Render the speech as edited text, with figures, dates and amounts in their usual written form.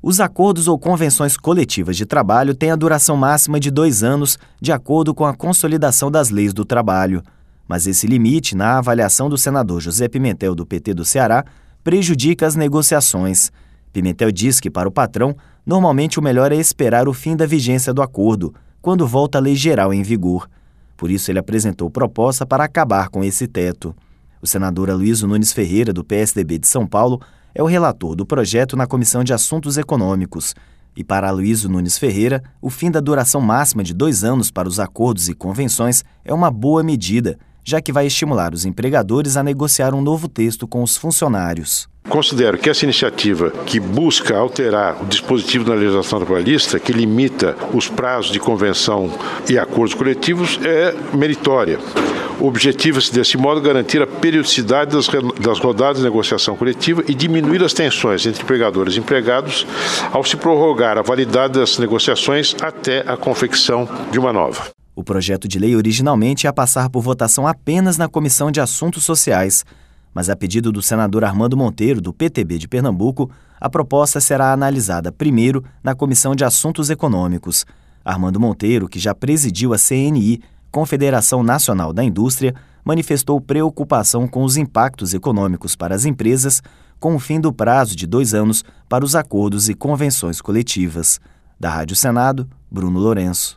Os acordos ou convenções coletivas de trabalho têm a duração máxima de 2 anos, de acordo com a consolidação das leis do trabalho. Mas esse limite, na avaliação do senador José Pimentel, do PT do Ceará, prejudica as negociações. Pimentel diz que, para o patrão, normalmente o melhor é esperar o fim da vigência do acordo, quando volta a lei geral em vigor. Por isso, ele apresentou proposta para acabar com esse teto. O senador Aloysio Nunes Ferreira, do PSDB de São Paulo, é o relator do projeto na Comissão de Assuntos Econômicos. E para Aloysio Nunes Ferreira, o fim da duração máxima de 2 anos para os acordos e convenções é uma boa medida, já que vai estimular os empregadores a negociar um novo texto com os funcionários. Considero que essa iniciativa, que busca alterar o dispositivo da legislação trabalhista, que limita os prazos de convenção e acordos coletivos, é meritória. Objetiva-se, desse modo, garantir a periodicidade das rodadas de negociação coletiva e diminuir as tensões entre empregadores e empregados ao se prorrogar a validade das negociações até a confecção de uma nova. O projeto de lei originalmente ia passar por votação apenas na Comissão de Assuntos Sociais, mas a pedido do senador Armando Monteiro, do PTB de Pernambuco, a proposta será analisada primeiro na Comissão de Assuntos Econômicos. Armando Monteiro, que já presidiu a CNI, Confederação Nacional da Indústria, manifestou preocupação com os impactos econômicos para as empresas com o fim do prazo de 2 anos para os acordos e convenções coletivas. Da Rádio Senado, Bruno Lourenço.